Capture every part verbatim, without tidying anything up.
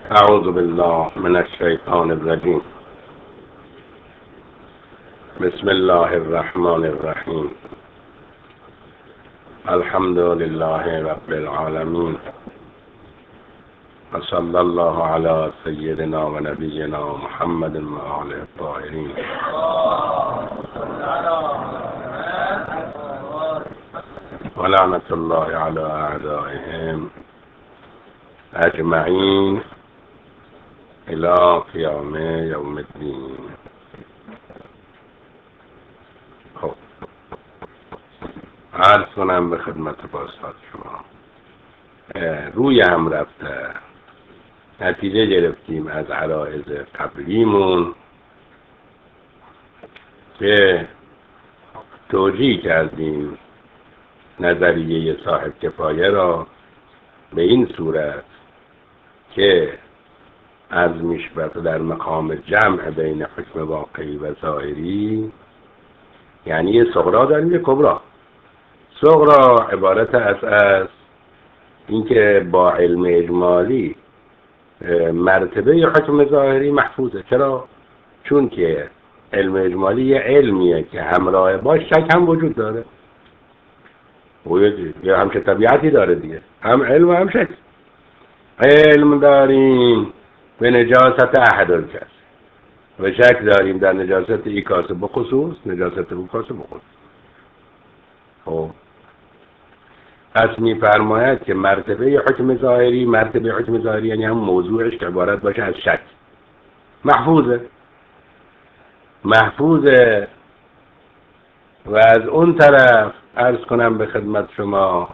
أعوذ بالله من الشيطان الرجيم. بسم الله الرحمن الرحيم. الحمد لله رب العالمين، وصلى الله على سيدنا ونبينا محمد وآله الطاهرين. ولعنة الله على أعدائهم أجمعين إلى قیام یوم الدین. خب عرض کنم به خدمت بازخواد شما، روی هم رفته نتیجه گرفتیم از عرایض قبلیمون که توجیه کردیم نظریه صاحب کفایه را به این صورت که از میشبت در مقام جمع بین حکم واقعی و ظاهری، یعنی یه صغرا داریم یه کبرا. صغرا عبارت از از اینکه با علم اجمالی مرتبه حکم ظاهری محفوظه. چرا؟ چون که علم اجمالی یه علمیه که همراه باش شک هم وجود داره و یه همچه طبیعتی داره دیگه، هم علم و هم شک. علم داریم به نجاست احدالکس و شک داریم در نجاست ای کاسه بخصوص، نجاست او کاسه بخصوص. خب پس می‌فرماید که مرتبه حکم ظاهری، مرتبه حکم ظاهری یعنی هم موضوعش که عبارت باشه از شک، محفوظه محفوظه و از اون طرف عرض کنم به خدمت شما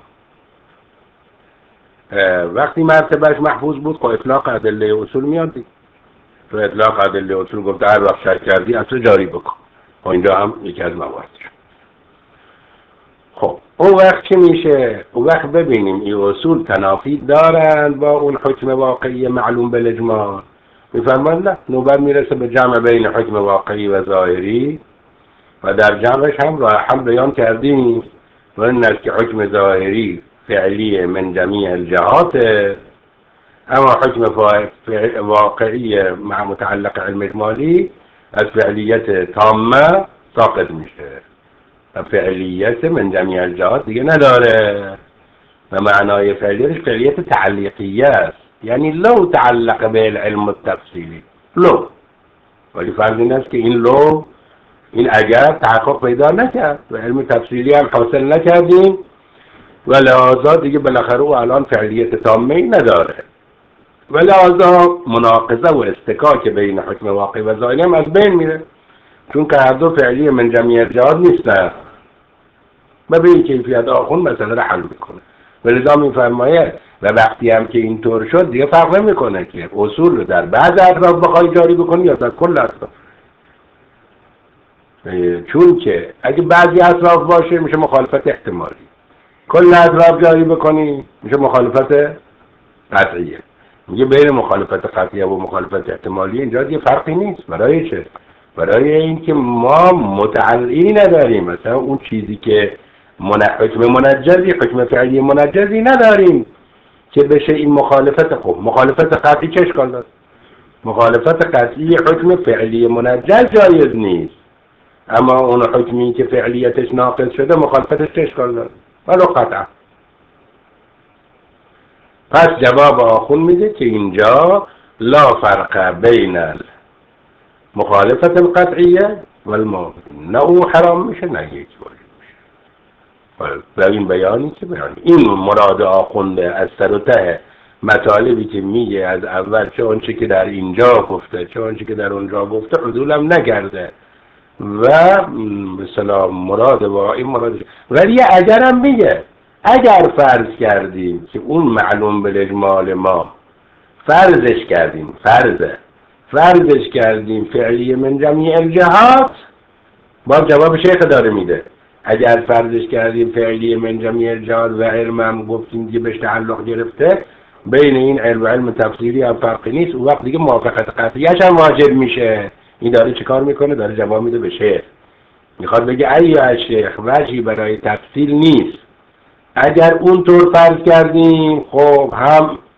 وقتی مرتبهش محفوظ بود خب اطلاق ادله اصول میاد دیگه. تو اطلاق ادله اصول گفته هر وقت شک کردی اصل جاری بکن. خب اینجا هم یکی از مواردش. خب اون وقت چی میشه؟ اون وقت ببینیم این اصول تنافی دارن با اون حکم واقعی معلوم بالاجمال. میفرمان نه، نوبت میرسه به جمع بین حکم واقعی و ظاهری و در جمعش هم راه حل بیان کردیم و این است که حکم ظاهری فعلی من جمیع الجهات، اما حکم واقعی مع متعلق علم اجمالی از فعلیت تامه ساقط میشه و فعلیت من جمیع الجهات دیگه نداره و معنای فعلیتش فعلیت تعلیقیه است، یعنی لو تعلق به العلم التفصیلی لو، ولی فرض این است که این لو این اگر تحقق پیدا نکرد و علم تفصیلی هم حاصل نکردیم و لحاظا دیگه بالاخره او الان فعلیت تامه نداره و لحاظا مناقضه و استکاک بین حکم واقعی و ظاهری هم از بین میره، چون که هر دو فعلی من جمیع الجهات نیستن و به این کیفیت آخون مسئله را حل میکنه. ولذا میفرماید و وقتی هم که اینطور شد دیگه فرق نمیکنه که اصول رو در بعض اطراف بخوای جاری بکنی یا در کل اطراف، چون که اگه بعضی اطراف باشه میشه مخالفت احتمالی، کل اطراف جاری بکنی میشه مخالفت قطعیه. میگه بین مخالفت قطعیه و مخالفت احتمالی اینجا دیگه فرقی نیست. برای چه؟ برای اینکه ما متعلقی نداریم، مثلا اون چیزی که من... حکم منجزی، حکم فعلی منجزی نداریم که بشه این مخالفت. خب مخالفت قطعی چه اشکال داره؟ مخالفت قطعی حکم فعلی منجز جایز نیست، اما اون حکمی که فعلیتش ناقص شده مخالفتش چه اشکال داره؟ ولو قطعا. پس جواب آخون میده که اینجا لا فرق بین مخالفت القطعیه و الموضوع، نه او حرام میشه نه یک واجب میشه. و این بیانی که بیانی این مراد آخونده از سر و ته مطالبی که میگه از اول، چه آنچه که در اینجا گفته چه آنچه که در اونجا گفته عدولم نگرده و مثلا مراد با این مراد. ولی اگرم میگه اگر فرض کردیم که اون معلوم بالاجمال ما فرضش کردیم فرضه فرضش کردیم فعلی من جمیع الجهات، با جواب شیخ داره میده اگر فرضش کردیم فعلی من جمیع الجهات و علم هم گفتیم که بهش تعلق گرفته، بین این علم و علم تفسیری هم فرقی نیست، اون وقت دیگه موافقت قطعیش هم واجب میشه. این داره چه کار میکنه؟ داره جواب میده به شیخ، میخواد بگه ایها شیخ وجهی برای تفصیل نیست. اگر اونطور فرض کردیم خب هم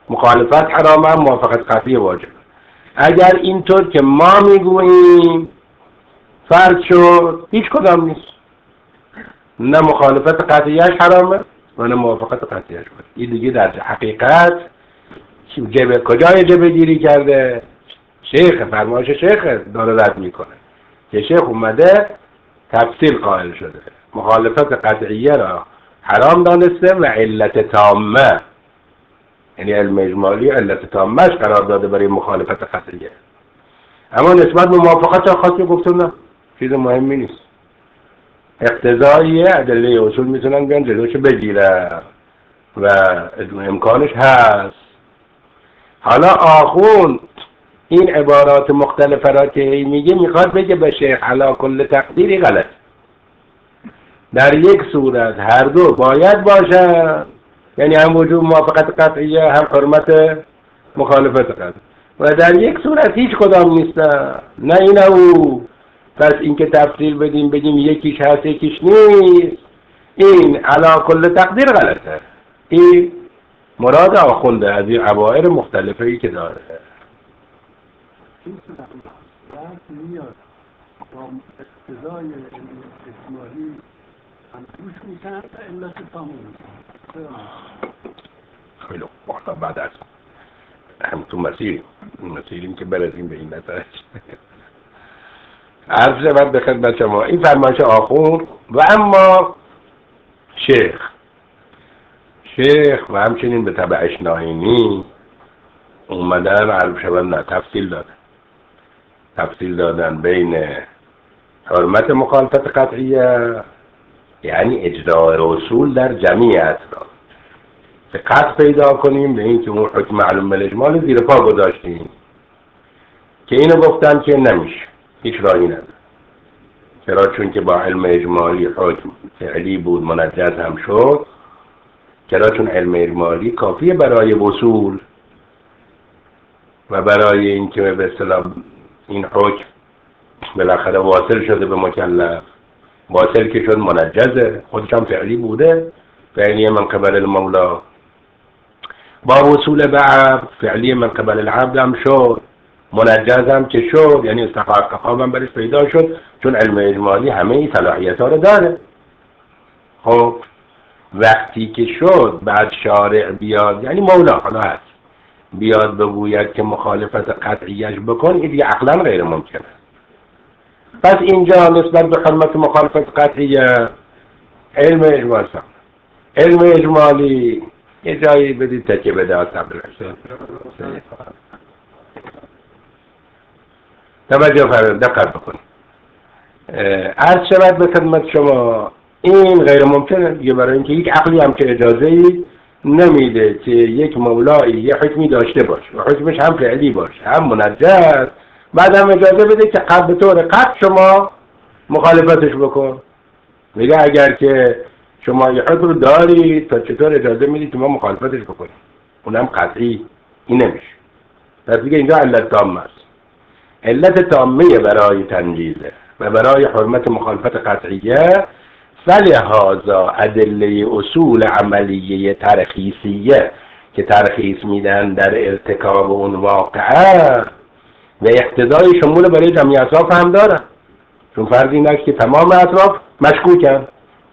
مخالفت حرامه، موافقت قطعی واجب. اگر اینطور که ما میگوییم فرض شد هیچ کدام نیست، نه مخالفت قطعیش حرامه و نه موافقت قطعیش واجب. این دیگه در حقیقت جبه کجای جبه گیری کرده؟ شیخ، فرمایش شیخ داره رد میکنه که شیخ اومده تفصیل قائل شده، مخالفت قطعیه را حرام دانسته و علت تامه، یعنی علم اجمالی علت تامهش قرار داده برای مخالفت قطعیه. اما نسبت به موافقت خاصی گفته نه، چیز مهمی نیست، اقتضاییه، ادله اصول میتونن بیان جلوش بگیره و امکانش هست. حالا آخوند این عبارات مختلفه را که میگه میخواد بگه به شیخ علی کل تقدیری غلط. در یک صورت هر دو باید باشن، یعنی هم وجود موافقت قطعیه هم حرمت مخالفت قطعیه، و در یک صورت هیچ کدام نیستن، نه این او. پس این که تفصیل بدیم بگیم یکیش هست یکیش نیست، این علی کل تقدیر غلطه. این مراد آخونده از این عبائر مختلفه ای که داره. این صورت میاد با اقتضای اجمالی هم توش میشن و علت تامه میشن. خیلی خوب، بعد از هم تو مسیریم مسیریم که برسیم به این نتایج. عرض شود به خدمت شما این فرمایش آخوند و اما شیخ شیخ و همچنین به تبع اشناینی اومدن عرض شود نه تفصیل دادن تفصیل دادن بین حرمت مخالفت قطعیه، یعنی اجرای اصول در جمیع اطراف، که قطع پیدا کنیم به این که اون حکم معلوم بالاجمال زیر پا گذاشتیم، که اینو گفتن که نمیشه، هیچ راهی نداره. چرا؟ چون که با علم اجمالی حکم فعلی بود منجز هم شد. چرا؟ چون علم اجمالی کافیه برای وصول و برای اینکه به اصطلاح این حکم بالاخره واصل شده به مکلف، واصل که شد منجزه، خودش هم فعلی بوده، فعلی من قبل المولا، با وصول به عبد فعلی من قبل العبد هم شد، منجز هم که شد، یعنی استحقاق خواب هم برش پیدا شد، چون علم اجمالی همه این صلاحیت ها رو داره. خب وقتی که شد بعد شارع بیاد، یعنی مولا حالا هست بیاد بگوید که مخالفت قطعیش بکن، این دیگه عقلا غیر ممکنه. پس اینجا نسبت به حرمت مخالفت قطعیه علم اجمالی علم اجمالی یه جایی بدید تکیه بده از صبر توجه فرد دقت بکنید. عرض شود به خدمت شما این غیر ممکنه دیگه، برای اینکه یک عقلی هم که اجازه‌ای نمیده که یک مولایی یه حکمی داشته باشه و حکمش هم فعلی باشه هم منجز، بعد هم اجازه بده که قبل به طور قطع شما مخالفتش بکن. میگه اگر که شما یه حکم رو دارید تا چطور اجازه میدید که ما مخالفتش بکنیم، اونم قطعی، این نمیشه. پس دیگه اینجا علت تامه است، علت تامه برای تنجیزه و برای حرمت مخالفت قطعیه، فلهذا ادله اصول عملیه ترخیصیه که ترخیص میدن در ارتکاب اون واقعه و اقتضای شمول برای جمعی اطراف هم دارن، چون فرض این است که تمام اطراف مشکوکن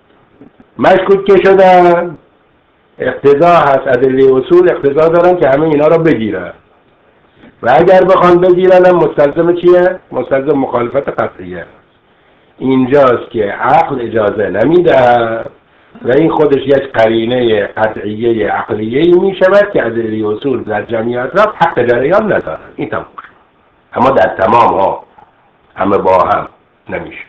مشکوک که شدن، اقتضا هست، ادله اصول اقتضا دارن که همه اینا را بگیرن و اگر بخوان بگیرن هم مستلزم چیه؟ مستلزم مخالفت قطعیه. اینجاست که عقل اجازه نمیده و این خودش یک قرینه قطعیه عقلیه می شود که ادله اصول در جمعی اطراف حق جریان نداره. این تمام، اما در تمام ها همه با هم نمیشه،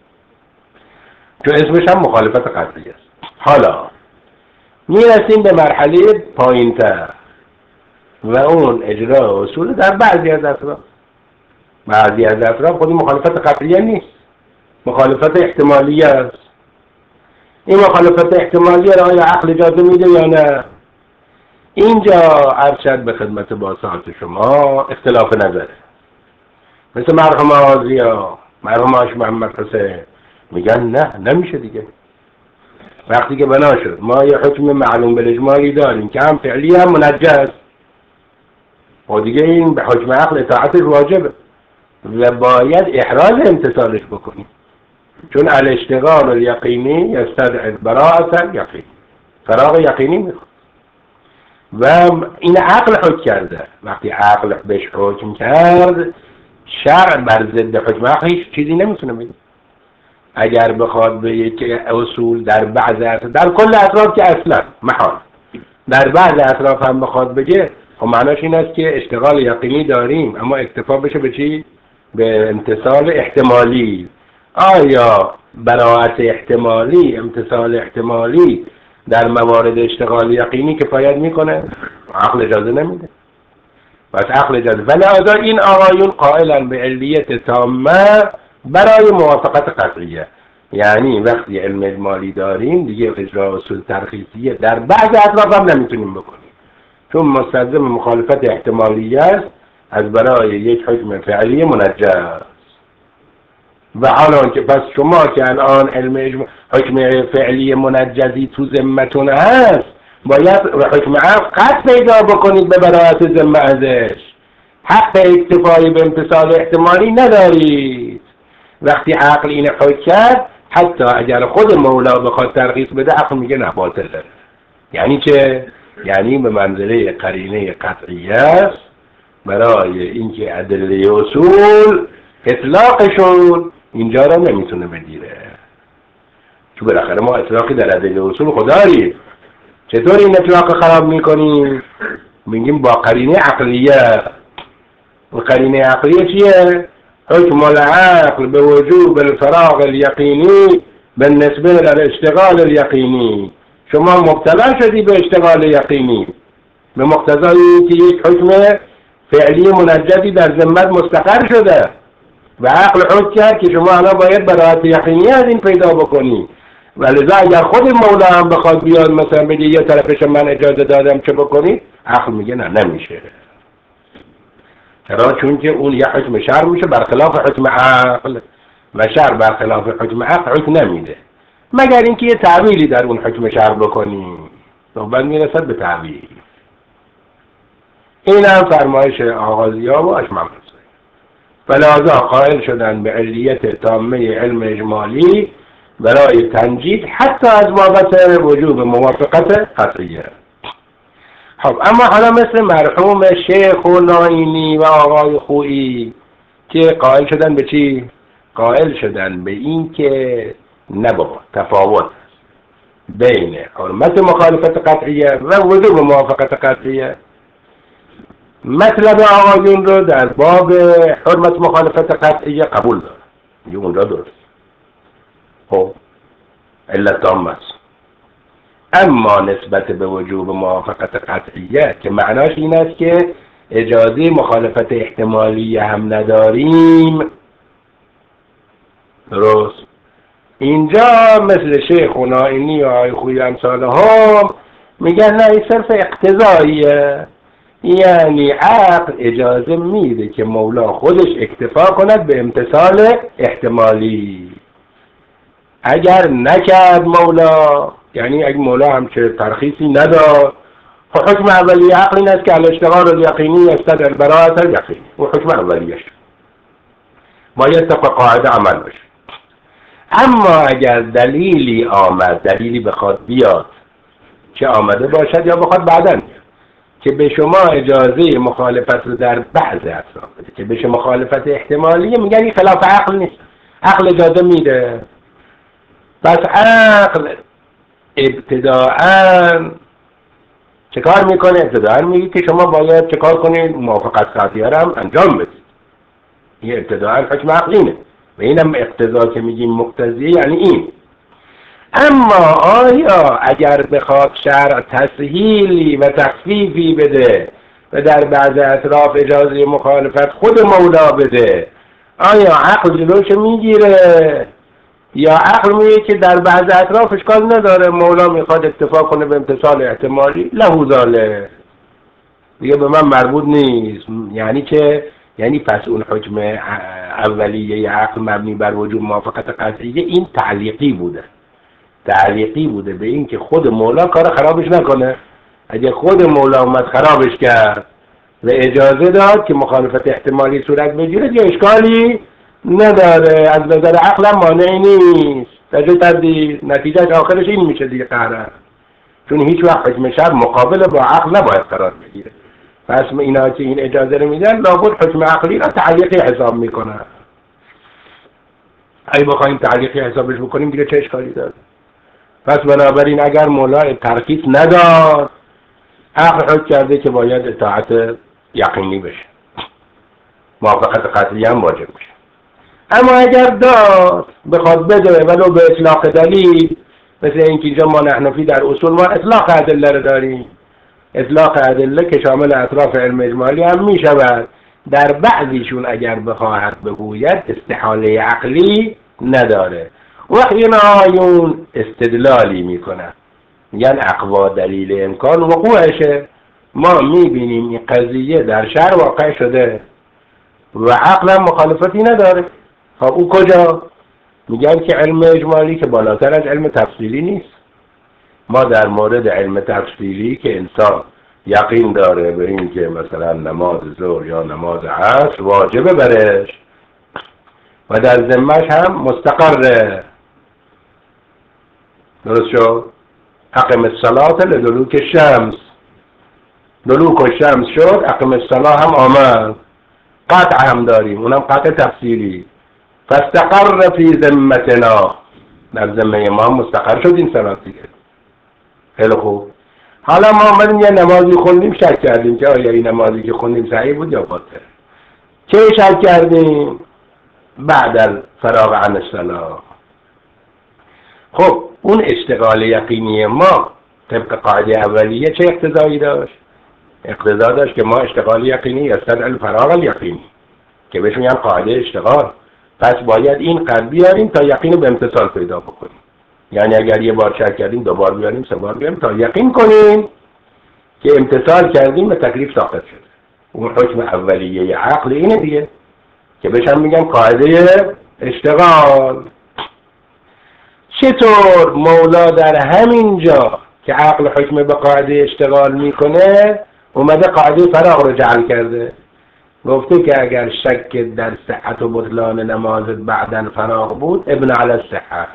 چون اسمش هم مخالفت قطعی است. حالا میرسیم به مرحله پایین تر و اون اجرا اصول در بعضی از اطراف. بعضی از اطراف خودی مخالفت قطعیه نیست، مخالفت احتمالی است. این مخالفت احتمالی را آیا عقل اجازه میده یا نه؟ اینجا عرض شد به خدمت باسات شما اختلاف نظره. مثل مرحوم آزیا، مرحوم آش محمد حسین میگن نه نمیشه دیگه. وقتی که بنا شد ما یه حکم معلوم بالاجمالی داریم که هم فعلی هم منجز، و دیگه این به حکم عقل اطاعتش واجبه و باید احراز امتثالش بکنیم، چون الاشتغال الیقینی یستدعی براءة یقین، فراغ یقینی میخواد و این عقل حکم کرده. وقتی عقل بهش حکم کرد، شرع بر ضد حکم عقل هیچ چیزی نمیتونه بگه. اگر بخواد به یک اصول در بعض اطراف، در کل اطراف که اصلا محال، در بعض اطراف هم بخواد بگه، خب معناش این است که اشتغال یقینی داریم اما اکتفا بشه به چی؟ به امتثال احتمالی. آیا براءت احتمالی، امتثال احتمالی در موارد اشتغال یقینی کفایت میکنه؟ عقل اجازه نمیده. پس عقل اجازه، ولذا این آقایون قائلن به علیت تامه برای موافقت قطعیه. یعنی وقتی علم اجمالی داریم دیگه اجرا اصول ترخیصیه در بعض اطراف هم نمیتونیم بکنیم، چون مستلزم مخالفت احتمالی است از برای یک حکم فعلی منجز. و حالا که پس شما که الان علم اجمالی حکم فعلی منجزی تو ذمتون هست، باید حکم عقل قطع پیدا بکنید به براءت ذمه ازش. حق اکتفای به امتثال احتمالی ندارید. وقتی عقل این حکم کرد، حتی اگر خود مولا بخواد ترخیص بده، عقل میگه نه باطله. یعنی چه؟ یعنی به منزله قرینه قطعیه است برای اینکه ادله اصول اطلاقشون اینجا را نمیتونه بگیره. چون بالاخره ما اطلاقی در ادله اصول خود داریم. چطور این اطلاق خراب میکنیم؟ میگیم با قرینه عقلیه. و قرینه عقلیه چیه؟ حکم العقل به وجوب الفراغ الیقینی بالنسبه للاشتغال الیقینی. شما مبتلا شدی به اشتغال یقینی به مقتضای اینکه یک حکم فعلی منجزی در ذمت مستقر شده و عقل حکم کرد که شما الان باید براءت یقینی از این پیدا بکنی. ولذا اگر خود مولا هم بخواد بیاد مثلا بگه یه طرفش من اجازه دادم چه بکنی، عقل میگه نه نمیشه. چرا؟ چون که اون یه حکم شرع میشه برخلاف حکم عقل و شرع برخلاف حکم عقل حکم نمیده، مگر اینکه یه تعویلی در اون حکم شرع بکنی. صحبت میرسد به تعویل. این هم فرمایش آغازی‌ها و اشمام فلذا قائل شدن به علیت تامه علم اجمالی برای تنجید حتی از بابت وجوب موافقت قطعیه. خب اما حالا مثل مرحوم شیخ و نائینی و آقای خویی که قائل شدن به چی؟ قائل شدن به این که نبا تفاوت بین حرمت مخالفت قطعیه و وجوب موافقت قطعیه. مطلب آقایون رو در باب حرمت مخالفت قطعیه قبول داره، یه اون را درست. خب علت تام است. اما نسبت به وجوب موافقت قطعیه که معناش این است که اجازه مخالفت احتمالی هم نداریم، درست. اینجا مثل شیخ و نائینی و آقای خویی امثال هم میگن نه این صرف اقتضاییه، یعنی عقل اجازه میده که مولا خودش اکتفا کند به امتثال احتمالی. اگر نکرد مولا، یعنی اگر مولا هم چه ترخیصی نداد، حکم اولی عقل این است که الاشتغال الیقینی یستدعی براءة الیقین، و حکم اولیش باید طبق قاعده عمل بشه. اما اگر دلیلی آمد، دلیلی بخواد بیاد، چه آمده باشد یا بخواد بعداً که به شما اجازه مخالفت رو در بعض اطراف بده، که بشه مخالفت احتمالیه، میگن این خلاف عقل نیست، عقل اجازه میده. پس عقل ابتداعاً چه کار میکنه؟ ابتداعاً میگه که شما باید چه کار کنید؟ موافقت قطعیه رو هم انجام بدید. این ابتداعاً حکم عقلینه و اینم اقتضا که میگیم مقتضیه یعنی این. اما آیا اگر بخواد شرع تسهیلی و تخفیفی بده و در بعض اطراف اجازه مخالفت خود مولا بده، آیا عقل جلوش میگیره؟ یا عقل میگه که در بعض اطراف اشکال نداره، مولا میخواد اکتفا کنه به امتثال احتمالی، له ذاله، دیگه به من مربوط نیست. یعنی که یعنی پس اون حکم اولیه عقل مبنی بر وجوب موافقت قطعیه این تعلیقی بوده، تعلیقی بوده به این که خود مولا کار خرابش نکنه. اگه خود مولا اومد خرابش کرد و اجازه داد که مخالفت احتمالی صورت بگیره که اشکالی نداره، از نظر عقل هم مانعی نیست. تجه تردید نتیجهش آخرش این میشه دیگه قهره، چون هیچ وقت حکم شرع مقابل با عقل نباید قرار بگیره. پس اینا که این اجازه رو میدن لابد حکم عقلی را تعلیقی حساب میکنن. اگه بخوایم تعلیقی حسابش بکنیم دیگه چه اشکالی داره؟ پس بنابراین اگر مولا ترخیص نداد، عقل حکم کرده که باید اطاعت یقینی بشه، موافقت قطعی هم واجب بشه. اما اگر داد بخواد بده ولو به اطلاق دلیل، مثل اینکه اینجا ما نحنفی در اصول ما اطلاق ادله رو داریم، اطلاق ادله که شامل اطراف علم اجمالی هم می شود، در بعضیشون اگر بخواهد بگوید استحاله عقلی نداره. وقت این آیون استدلالی می کنن، میگن اقوا دلیل امکان وقوعشه. ما می بینیم این قضیه در شرع واقع شده و عقل مخالفتی نداره. خب او کجا؟ میگن که علم اجمالی که بالاتر از علم تفصیلی نیست. ما در مورد علم تفصیلی که انسان یقین داره به این که مثلا نماز ظهر یا نماز عصر واجبه برش و در ذمه‌اش هم مستقره، درست شد؟ اقم الصلاة لدلوک الشمس، دلوک الشمس شد، اقم الصلاة هم آمد، قطع هم داریم، اونم قطع تفصیلی. فاستقر فی ذمتنا، در ذمه ما مستقر شد این صلاة دیگه. خیلی خوب. حالا ما آمدیم یه نمازی خوندیم، شک کردیم که آیا این نمازی که خوندیم صحیح بود یا باطل. چه شک کردیم؟ بعد از فراغ عن الصلاة. خب اون اشتغال یقینی ما طبق قاعده اولیه چه اقتضایی داشت؟ اقتضا داشت که ما اشتغال یقینی یستدعی الفراغ الیقینی که بهش میگن قاعده اشتغال. پس باید این قد بیاریم تا یقین به امتصال پیدا بکنیم. یعنی اگر یه بار شک کردیم دوبار بیاریم، سه بار بیاریم تا یقین کنیم که امتصال کردیم به تکلیف ساقط شد. اون حکم اولیه عقل اینه دیگه که بهش هم میگن قاعده اشتغال. چطور مولا در همین جا که عقل حکم به قاعده اشتغال میکنه اومده قاعده فراغ رو جعل کرده؟ گفته که اگر شک در صحت و بطلان نمازت بعدن فراغ بود ابن علی الصحه،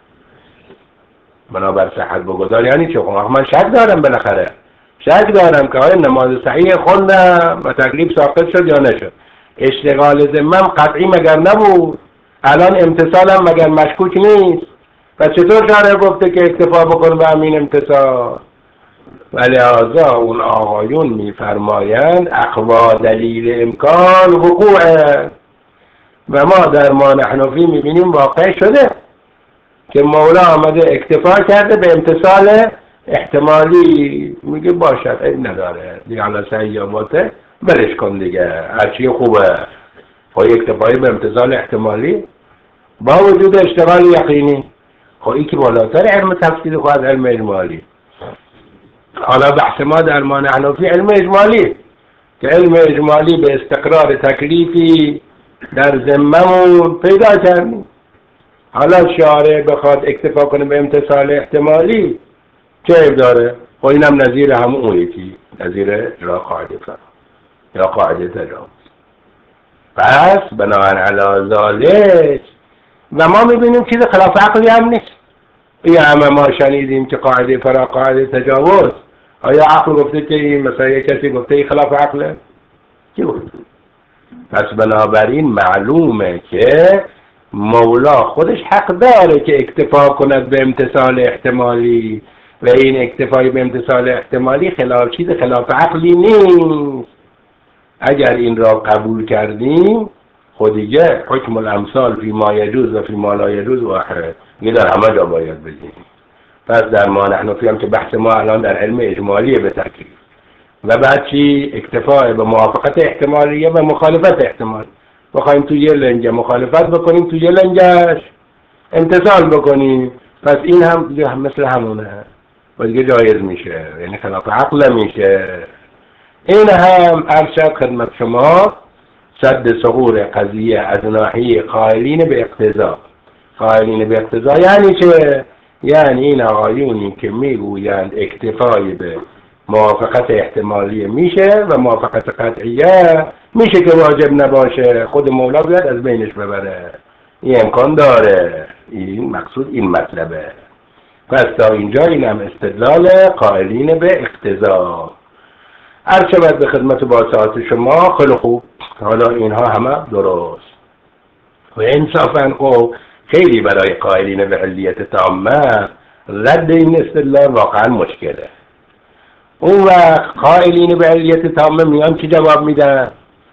بنابر صحت بگذار. یعنی چه؟ خب من شک دارم، بالاخره شک دارم که آیا نماز صحیح خوندم و تکلیف ساقط شد یا نشد. اشتغال ذمم قطعی مگر نبود؟ الان امتصالم مگر مشکوک نیست؟ و چطور شارع گفته که اکتفا بکن به همین امتصال؟ ولی لذا اون آقایون میفرمایند اقوا دلیل امکان وقوعه. و ما در ما نحنفی میبینیم واقع شده که مولا آمده اکتفا کرده به امتصال احتمالی، میگه باشد این نداره دیگه، حالا صحیح یا باطل برش کن دیگه، هرچی خوبه. خب اکتفایی به امتصال احتمالی با وجود اشتغال یقینی. خب این که بالاتر علم تفصیلی خواهد علم اجمالی. حالا بحث ما در ما نحنفی علم اجمالی که علم اجمالی به استقرار تکلیفی در ذممون پیدا کردیم. حالا شارع بخواد اکتفا کنه به امتصال احتمالی چه عیب داره؟ خب اینم نظیر همون اون یکی، نظیر اجرا قاعده فرا یا قاعده تجاوز. پس بناهن علی ذالک و ما میبینیم چیز خلاف عقلی هم نیست. این همه ما شنیدیم که قاعده فرا قاعده تجاوز، آیا عقل گفته که این مثلا یک کسی گفته این خلاف عقله؟ کی گفته؟ پس بنابراین معلومه که مولا خودش حق داره که اکتفا کند به امتصال احتمالی و این اکتفای به امتصال احتمالی خلاف چیز خلاف عقلی نیست. اگر این را قبول کردیم خود دیگه حکم الامثال فی ما یجوز و فی ما لا یجوز و آخره دیگه در همه جا باید بگیم. پس در ما نحنفی هم که بحث ما الان در علم اجمالیه به تکلیف و بعد چی؟ اکتفاء به موافقت احتمالیه و مخالفت احتمال. بخوایم تو یه لنگه مخالفت بکنیم تو یه لنگش امتصال بکنیم، پس این هم مثل همونه و دیگه جایز میشه، یعنی خلاف عقل میشه. این هم ارشد خدمت شما صد ثغور قضیه از ناحیه قائلین به اقتضا. قائلین به اقتضا یعنی چه؟ یعنی این آقایونی که میگویند اکتفای به موافقت احتمالی میشه و موافقت قطعیه میشه که واجب نباشه، خود مولا بیاد از بینش ببره، این امکان داره. این مقصود این مطلبه. پس تا اینجا اینم استدلال قائلین به اقتضا. عرض شود به خدمت باسطات شما خیلی خوب، حالا اینها همه درست و انصافاً خب خیلی برای قائلین به علیت تامه رد این استدلال واقعا مشکله. اون وقت قائلین به علیت تامه میان چی جواب میدن؟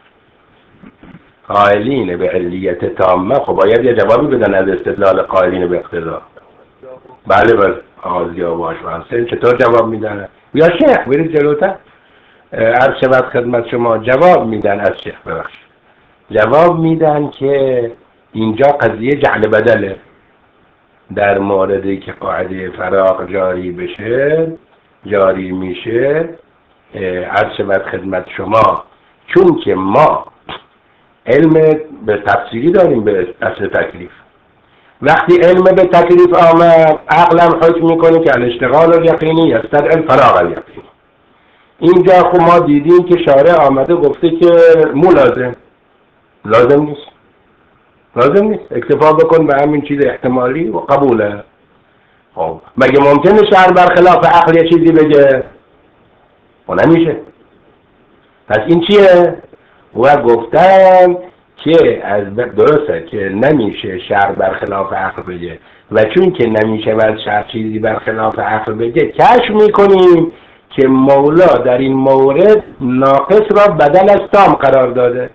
قائلین به علیت تامه خب باید یه جوابی بدن از استدلال قائلین به اقتضا. بله بله آزیا باش وانسن چطور جواب میدن؟ یا شیخ برید جلوتر. عرض شود خدمت شما جواب میدن از شیخ ببخش جواب میدن که اینجا قضیه جعل بدله. در موردی که قاعده فراغ جاری بشه جاری میشه، عرض شود خدمت شما چون که ما علم به تفسیری داریم به اصل تکلیف، وقتی علم به تکلیف آمد عقلم حکم میکنه که الاشتغال الیقینی یستدعی الفراغ الیقینی. اینجا خب ما دیدیم که شارع آمده گفته که مو لازم لازم نیست لازم نیست اکتفا بکن به همین چیز احتمالی و قبوله. خب مگه ممکنه شرع برخلاف عقل یه چیزی بگه؟ و نمیشه. پس این چیه؟ و گفتن که از درسته که نمیشه شرع برخلاف عقل بگه و چون که نمیشه و شرع چیزی برخلاف عقل بگه کشف میکنیم که مولا در این مورد ناقص را بدل از تام قرار داده.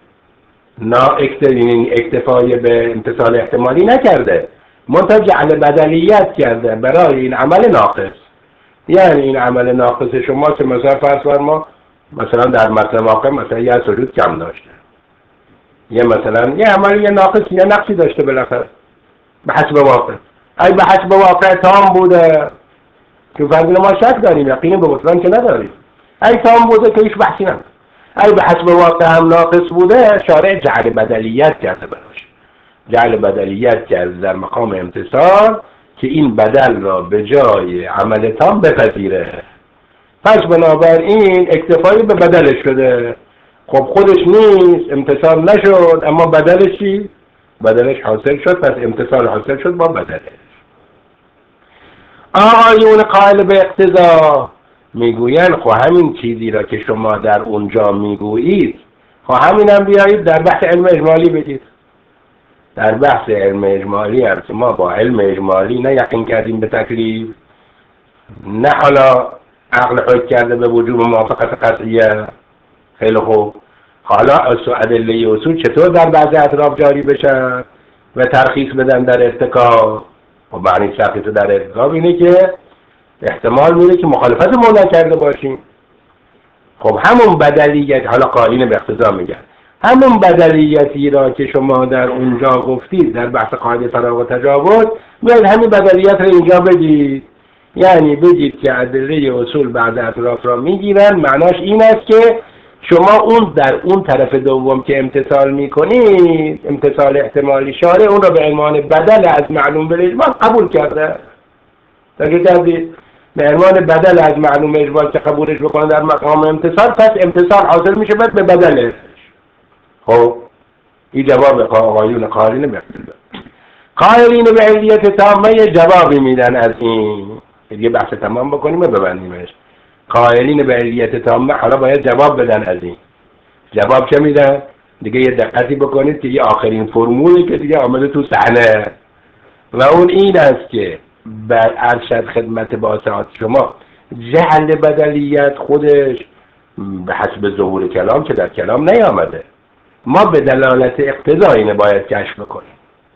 نا اکتفای به امتصال احتمالی نکرده، منتها جعل بدلیت کرده برای این عمل ناقص. یعنی این عمل ناقص شما که مثلا فرض فرما مثلا در متن واقع مثلا یه سجود کم داشته، یه مثلا یه عمل یه ناقص یه نقصی داشته بالاخره به حسب واقع. ای به حسب واقع تام بوده که فرض ما شک داریم، یقین به بطلان که نداریم. ای تام بوده که هیچ بحثی نداره. ای به حسب واقع هم ناقص بوده، شارع جعل بدلیت کرده براش. جعل بدلیت کرده در مقام امتصال که این بدل را به جای عمل تام بپذیره. پس بنابراین اکتفایی به بدلش شده. خب خودش نیست، امتصال نشد، اما بدلش چی؟ بدلش حاصل شد، پس امتصال حاصل شد با بدلش. آقایون قائل به اقتضا میگوین خب همین چیزی را که شما در اونجا میگویید خب همین هم بیایید در بحث علم اجمالی بگید. در بحث علم اجمالی هم که ما با علم اجمالی نه یقین کردیم به تکلیف، نه حالا عقل حکم کرده به وجوب موافقت قطعیه. خیلی خوب، حالا ادله اصول چطور در بعض اطراف جاری بشن و ترخیص بدن در ارتکاب؟ و معنی ترخیص در ارتکاب اینه که احتمال میره که مخالفت مولا کرده باشیم. خب همون بدلیت، حالا قائلین به اقتضا میگن، همون بدلیتی را که شما در اونجا گفتید در بحث قاعده فراغ و تجاوز، میاد همین بدلیت را اینجا بگید. یعنی بگید که ادله اصول بعض اطراف را میگیرن، معناش این است که شما اون در اون طرف دوم که امتصال میکنید، امتصال احتمالی، شارع اون را به عنوان بدل از معلوم بالاجمال قبول کرده. درک کردید؟ به عنوان بدل از معلوم اجمال که قبولش بکنه در مقام امتصال، پس امتصال حاصل میشه بعد به بدلش. خب این جواب آقایون قائلین به اقتضا. قائلین به علیت تامه جوابی میدن از این. دیگه بحث تمام بکنیم و ببندیمش. قائلین به علیت تامه حالا باید جواب بدن از این. جواب چه میدن؟ دیگه یه دقتی بکنید که یه آخرین فرمولی که دیگه آمده تو صحنه و اون این است که بر ارشد خدمت باسطات شما جعل بدلیت خودش به حسب ظهور کلام که در کلام نیامده، ما به دلالت اقتضا اینه باید کشف بکنیم.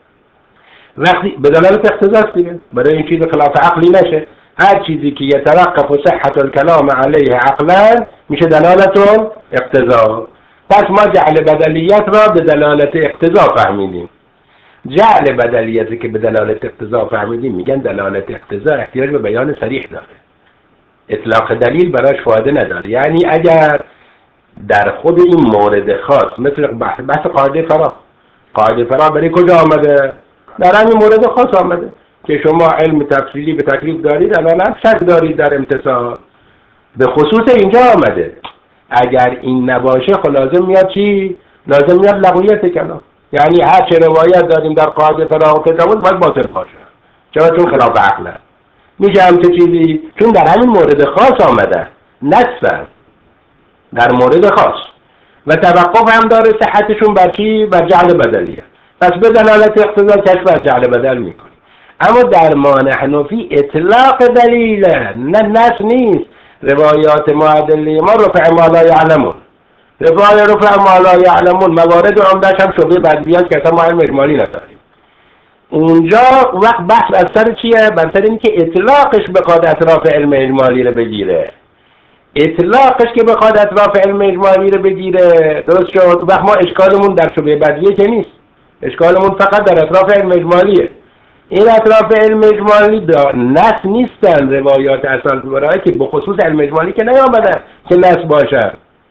وقتی به دلالت اقتضاست دیگه، برای این چیز خلاف عقلی نشه. هر چیزی که یترقف صحت الکلام علیه عقلا میشه دلالت اقتضا. پس ما جعل بدلیت را به دلالت اقتضا فهمیدیم. جعل بدلیتی که به دلالت اقتضا فهمیدیم میگن دلالت اقتضا احتیاج به بیان صریح داره، اطلاق دلیل براش فایده نداره. یعنی اگر در خود این مورد خاص مثل بحث, بحث قاعده فرا قاعده فرا برای کجا آمده؟ در همین مورد خاص آمده که شما علم تفصیلی به تکلیف دارید، الان شک دارید در امتصال. به خصوص اینجا آمده. اگر این نباشه خب لازم میاد چی؟ لازم میاد لغویت کلام، یعنی هر چه روایت داریم در قاعده فراغت تجاوز باید باطل باشه. چرا؟ چون خلاف عقله. میشه همچه چیزی؟ چون در همین مورد خاص آمده، نصفا در مورد خاص، و توقف هم داره صحتشون بر چی؟ بر جعل بدلیه. پس به دلالت اقتضا کشف از جعل بدل میکنی. اما در ما حنفی اطلاق دلیله، نه نص نیست. روایات معدله ما رفع ما لا یعلمون، رفع رفع ما لا یعلمون موارد عمده‌اش هم شبه بدلیات که اصلا ما علم اجمالی نداریم. اونجا وقت بحث از سر چیه؟ بر سر اینکه اطلاقش بخواد اطراف علم اجمالی رو بگیره. اطلاقش که بخواد اطراف علم اجمالی رو بگیره، درست شد؟ وقت ما اشکالمون در شبه بدلیه که نیست، اشکالمون فقط در اطراف علم اجمالیه. این اطراف علم اجمالی دار نص نیستن، روایات اصلا برای که بخصوص علم اجمالی که نیامدن که نص باشه.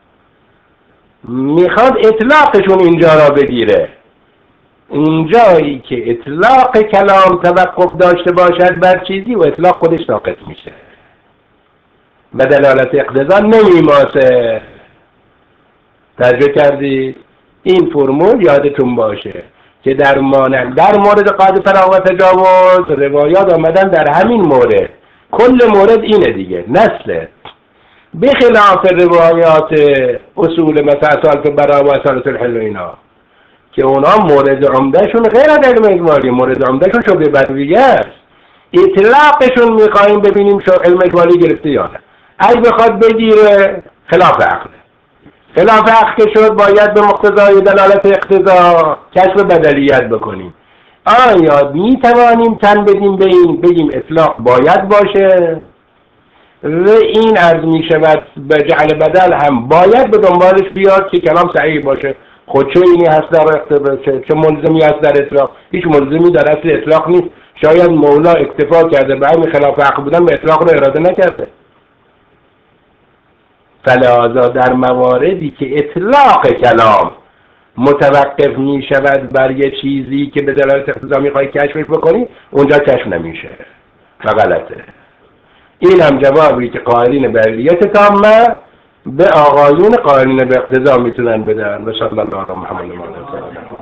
میخواد اطلاقشون اینجا را بگیره. اونجایی که اطلاق کلام توقف داشته باشد بر چیزی و اطلاق خودش ناقص میشه و دلالت اقتضا نمیماسه. توجه کردی؟ این فرمول یادتون باشه که در مانع در مورد قاعده فراغت و تجاوز روایات آمدن در همین مورد، کل مورد اینه دیگه، نسله. بخلاف روایات اصول مثلا اصالت برا و اصالت الحل و اینا که اونا مورد عمدهشون غیر از علم اجمالی، مورد عمدهشون شبه بدویه است. اطلاقشون میخواییم ببینیم شو علم اجمالی گرفته یا نه. اگه بخواد بگیره خلاف عقله، خلاف عقل که شد باید به مقتضای دلالت اقتضا کشف بدلیت بکنیم. آیا می توانیم تن بدیم به این بگیم اطلاق باید باشه و این عرض می شود به جعل بدل هم باید به دنبالش بیاد که کلام صحیح باشه؟ خود چه اینی هست در اقتضا، چه, چه ملزمی هست در اطلاق؟ هیچ ملزمی در اصل اطلاق نیست. شاید مولا اکتفا کرده به همین خلاف عقل بودن به اطلاق رو اراده نکرده. فلذا در مواردی که اطلاق کلام متوقف می شود بر یه چیزی که به دلالت اقتضا می خواهی کشفش بکنی، اونجا کشف نمیشه و غلطه. این هم جوابی که قائلین به علیت تامه به آقایون قائلین به اقتضا میتونن بدن. و صلی الله علی محمد و آله.